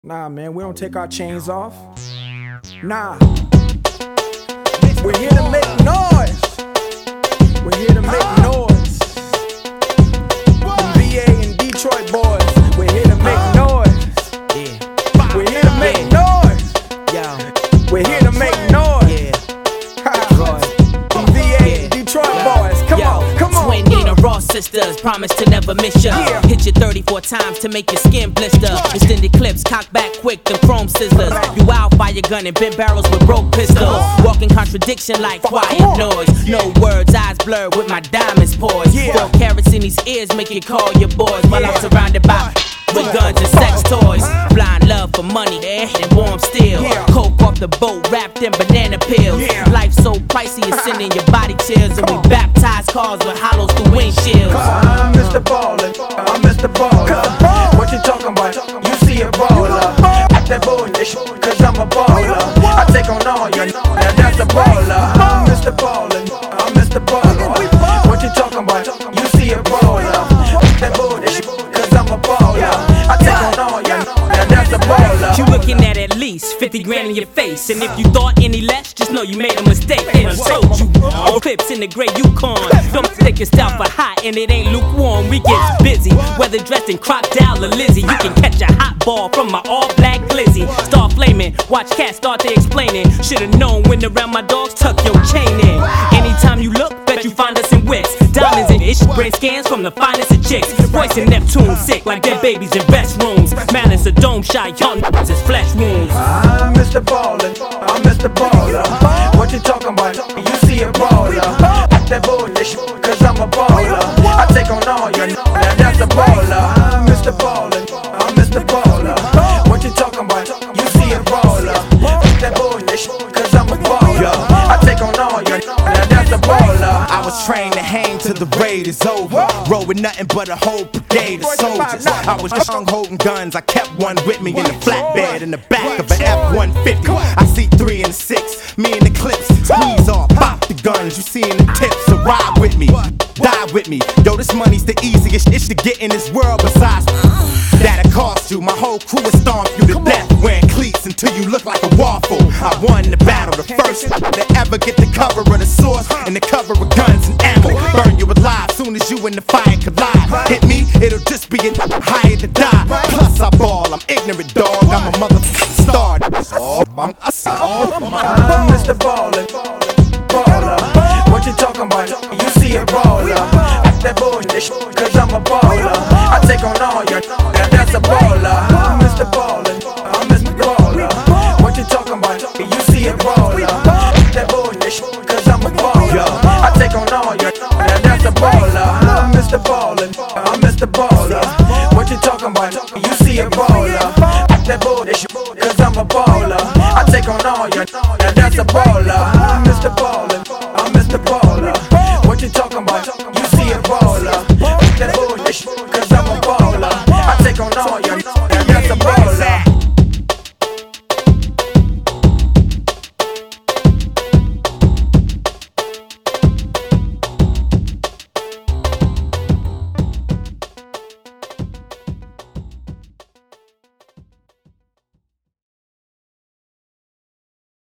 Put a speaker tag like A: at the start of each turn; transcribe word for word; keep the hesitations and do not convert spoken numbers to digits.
A: Nah, man, we don't take our chains off. Nah. We're here to make noise. We're here to make noise. From V A and Detroit boys, we're here to make noise. Yeah. We're here to make noise. Yo. We're here to make noise. Yeah. From V A and Detroit boys, come on, come on.
B: Twin Nina Ross sisters, promise to never miss ya.
A: Yeah.
B: Hit you thirty-four times to make your skin blister. Extended clips, cock back quick, them chrome scissors. You out by your gun and bent barrels with broke pistols. Walking contradiction like quiet noise. No words, eyes blurred with my diamonds poised. Throw carrots in these ears, make you call your boys. While I'm surrounded by with guns and sex toys. Blind love for money and warm steel. Coke off the boat wrapped in banana peels. Life so pricey it's sending your body chills. And we baptize cars with hollows through windshields.
A: I'm Mister Ballin', I'm Mister Baller. What you talking about? You see a baller. Act that bullish, cause I'm a baller. I take on all your now that's a baller. I'm Mister Ballin', I'm Mister Baller. What you talking about? You see a baller. Act that bullish, cause I'm a baller. I take on all your now that's a baller.
B: You looking at at least fifty grand in your face. And if you thought any less, just know you made a mistake. They done told you. All clips in the gray Yukon. Don't take your style for hot and it ain't lukewarm. We get busy, whether dressed in crocodile or Lizzie. You can catch a hot ball from my all black glizzy. Start flaming, watch cats start to explaining. Should've known when around my dogs, tuck your chain in. Anytime you look, bet you find us in wicks. Diamonds and ish, brain scans from the finest of chicks. Voice in Neptune sick like dead babies in restrooms. Malice a dome shy, young is flesh wounds.
A: I'm Mister Ballin', I'm Mister Baller. What you talking about? You see a baller. Act that bullish, cause I'm a baller. I take on all your now that's a baller. I'm Mister Ballin', I'm Mister Baller. What you talking about? You see a baller. Act that bullish, cause I'm a baller. I take on all your now that's a baller.
C: I was trained to hang till the raid is over. Roll with nothing but a whole brigade of soldiers. I was young holding guns, I kept one with me in the flatbed in the back of an F one fifty. I see three and six, me and the clips, squeeze off, pop the guns. You see in the tips, so ride with me, die with me. Yo, this money's the easiest ish to get in this world besides that'll cost you. My whole crew will stomp you to death wearing cleats until you look like a waffle. I won the battle, the first to ever get the cover of the source and the cover of guns and ammo. Burn you alive soon as you and the fire collide. Hit me, it'll just be a higher to die. Plus I ball, I'm ignorant dog, I'm a motherfucking star. I'm,
A: I'm Mister Ballin', baller. What you talking about? You see a baller. Act that bullish, cause I'm a baller. I take on all your now that's a baller. I'm Mister Ballin', I'm Mister Baller. What you talking about? You see a baller. Act that bullish, cause I'm a baller. I take on all your now that's a baller. I'm Mister Ballin', I'm Mister Baller. What you talking about? You see a baller. Act that bullish, cause I'm a baller. I take on all your now that's a baller. I'm Mister Ballin', I'm Mister Baller.